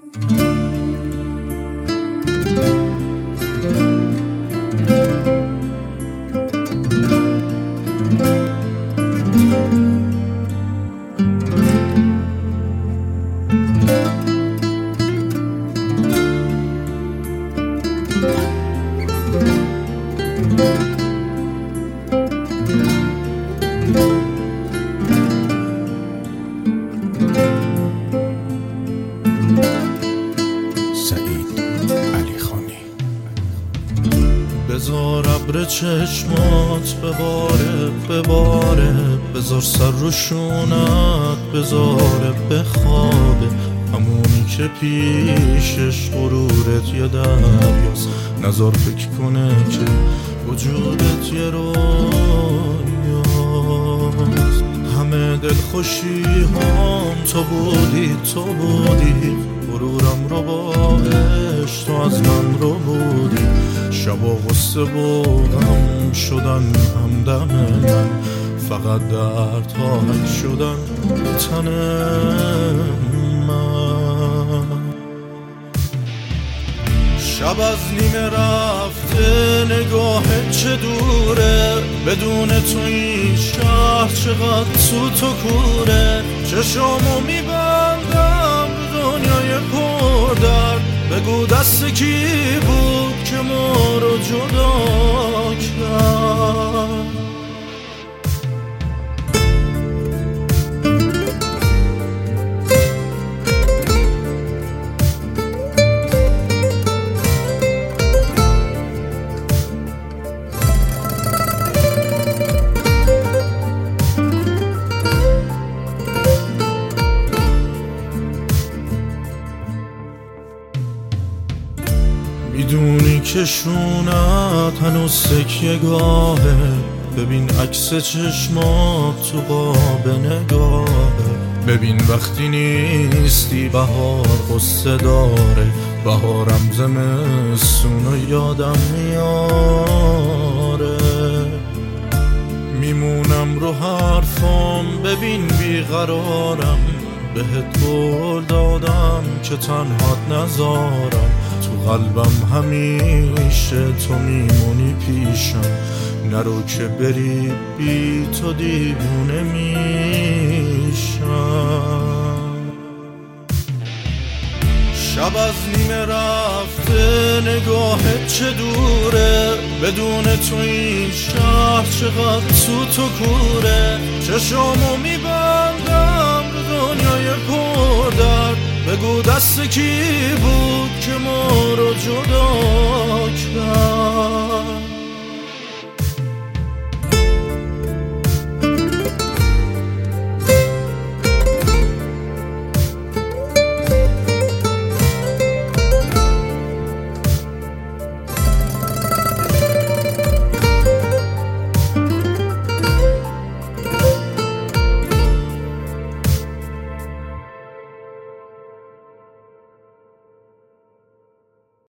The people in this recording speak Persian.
بذار ابر چشمات بباره بذار سر رو شونت بذاره بخوابه، همونی که پیشش غرورت یه دریاست، نذار فکر کنه که وجودت یه رویاست. همه دلخوشی هم تو بودی غرورم رو باش تو از من رو بودی، شب و غصه و غم شدن همدم من، فقط دردهاک شدن تن من. شب از نیمه رفته نگاهت چه دوره، بدون تو این شهر چقدر تو کوره، چشامو میبندم دنیای پر درد، بگو دست کی بود که ما رو جدا کرد. میدونی که شونت هنوز سکیه گاهه، ببین عکس چشمات تو قاب نگاهه، ببین وقتی نیستی بهار قصه داره، بهارم زمستونو یادم میاره. میمونم رو حرفام ببین بیقرارم، بهت قول دادم که تنهات نذارم، تو قلبم همیشه تو میمونی پیشم، نرو که بری بی تو دیوونه میشم. شب از نیمه رفته نگاهت چه دوره، بدون تو این شهر چقدر تو کوره، چشامو میبندم رو دنیای پر درد، بگو دست کی بود که ما رو جدا کرد.